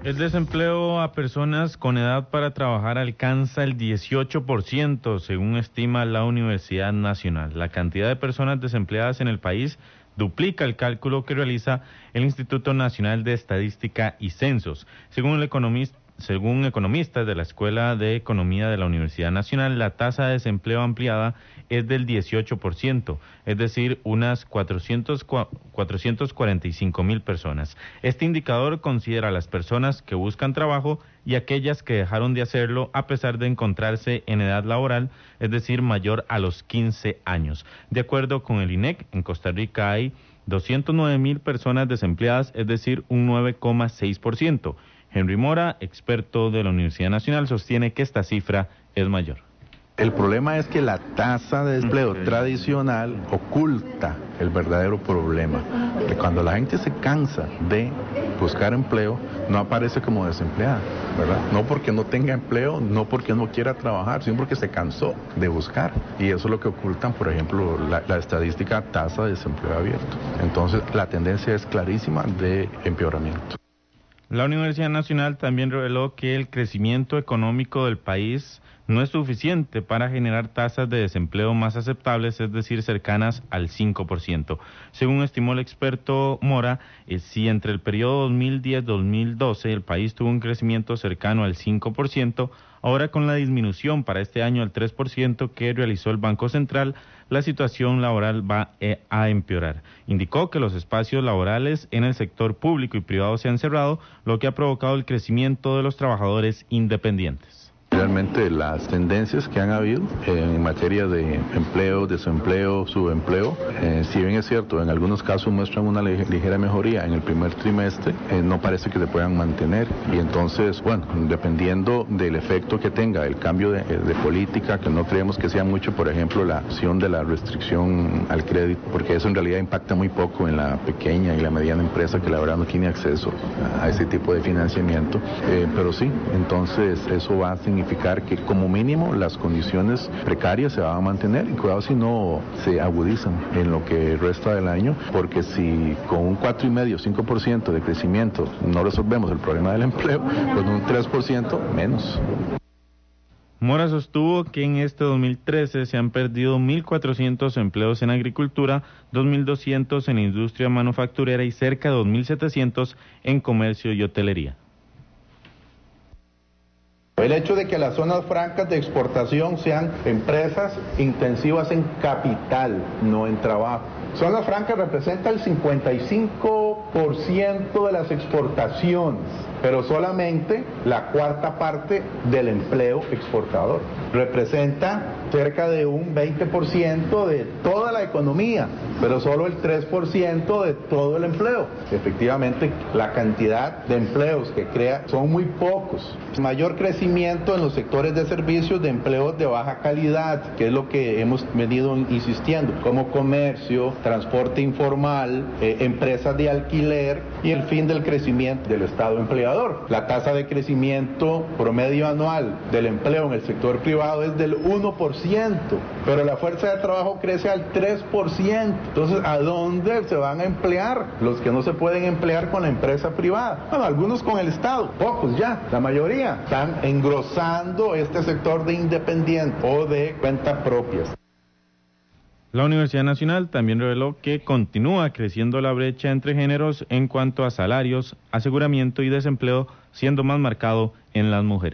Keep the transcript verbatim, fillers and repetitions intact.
El desempleo a personas con edad para trabajar alcanza el dieciocho por ciento, según estima la Universidad Nacional. La cantidad de personas desempleadas en el país duplica el cálculo que realiza el Instituto Nacional de Estadística y Censos. Según el economista, Según economistas de la Escuela de Economía de la Universidad Nacional, la tasa de desempleo ampliada es del dieciocho por ciento, es decir, unas cuatrocientas cuarenta y cinco mil personas. Este indicador considera a las personas que buscan trabajo y aquellas que dejaron de hacerlo a pesar de encontrarse en edad laboral, es decir, mayor a los quince años. De acuerdo con el I N E C, en Costa Rica hay doscientas nueve mil personas desempleadas, es decir, un nueve coma seis por ciento. Henry Mora, experto de la Universidad Nacional, sostiene que esta cifra es mayor. El problema es que la tasa de desempleo tradicional oculta el verdadero problema. Que cuando la gente se cansa de buscar empleo, no aparece como desempleada, ¿verdad? No porque no tenga empleo, no porque no quiera trabajar, sino porque se cansó de buscar. Y eso es lo que ocultan, por ejemplo, la, la estadística tasa de desempleo abierto. Entonces, la tendencia es clarísima de empeoramiento. La Universidad Nacional también reveló que el crecimiento económico del país no es suficiente para generar tasas de desempleo más aceptables, es decir, cercanas al cinco por ciento. Según estimó el experto Mora, eh, si entre el periodo dos mil diez a dos mil doce el país tuvo un crecimiento cercano al cinco por ciento, ahora con la disminución para este año al tres por ciento que realizó el Banco Central, la situación laboral va eh, a empeorar. Indicó que los espacios laborales en el sector público y privado se han cerrado, lo que ha provocado el crecimiento de los trabajadores independientes. Realmente las tendencias que han habido en materia de empleo, desempleo, subempleo, eh, si bien es cierto, en algunos casos muestran una ligera mejoría en el primer trimestre, eh, no parece que se puedan mantener. Y entonces, bueno, dependiendo del efecto que tenga el cambio de, de política, que no creemos que sea mucho, por ejemplo, la acción de la restricción al crédito, porque eso en realidad impacta muy poco en la pequeña y la mediana empresa que la verdad no tiene acceso a ese tipo de financiamiento. Eh, pero sí, entonces eso va a significar que como mínimo las condiciones precarias se van a mantener y cuidado si no se agudizan en lo que resta del año, porque si con un cuatro coma cinco, cinco por ciento de crecimiento no resolvemos el problema del empleo, con un tres por ciento menos. Mora sostuvo que en este dos mil trece se han perdido mil cuatrocientos empleos en agricultura, dos mil doscientos en industria manufacturera y cerca de dos mil setecientos en comercio y hotelería. El hecho de que las zonas francas de exportación sean empresas intensivas en capital, no en trabajo. Zonas francas representa el cincuenta y cinco por ciento de las exportaciones, pero solamente la cuarta parte del empleo exportador. Representa cerca de un veinte por ciento de toda la economía, pero solo el tres por ciento de todo el empleo. Efectivamente, la cantidad de empleos que crea son muy pocos. Mayor crecimiento en los sectores de servicios, de empleos de baja calidad, que es lo que hemos venido insistiendo, como comercio, transporte informal, eh, empresas de alquiler y el fin del crecimiento del Estado empleador. La tasa de crecimiento promedio anual del empleo en el sector privado es del uno por ciento, pero la fuerza de trabajo crece al tres por ciento. Entonces, ¿a dónde se van a emplear los que no se pueden emplear con la empresa privada? Bueno, algunos con el Estado, pocos ya, la mayoría están engrosando este sector de independientes o de cuentas propias. La Universidad Nacional también reveló que continúa creciendo la brecha entre géneros en cuanto a salarios, aseguramiento y desempleo, siendo más marcado en las mujeres.